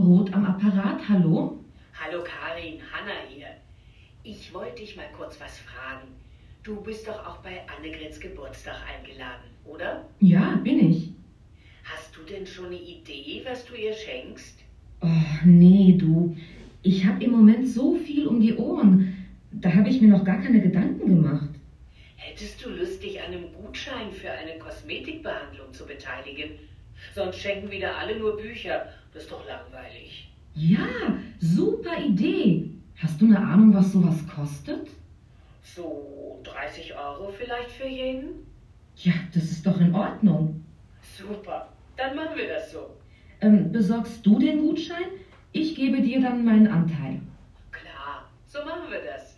Roth am Apparat, hallo? Hallo Karin, Hanna hier. Ich wollte dich mal kurz was fragen. Du bist doch auch bei Annegrets Geburtstag eingeladen, oder? Ja, bin ich. Hast du denn schon eine Idee, was du ihr schenkst? Oh, nee, du. Ich habe im Moment so viel um die Ohren. Da habe ich mir noch gar keine Gedanken gemacht. Hättest du Lust, dich an einem Gutschein für eine Kosmetikbehandlung zu beteiligen? Sonst schenken wieder alle nur Bücher. Das ist doch langweilig. Ja, super Idee. Hast du eine Ahnung, was sowas kostet? So 30 Euro vielleicht für jeden? Ja, das ist doch in Ordnung. Super, dann machen wir das so. Besorgst du den Gutschein? Ich gebe dir dann meinen Anteil. Klar, so machen wir das.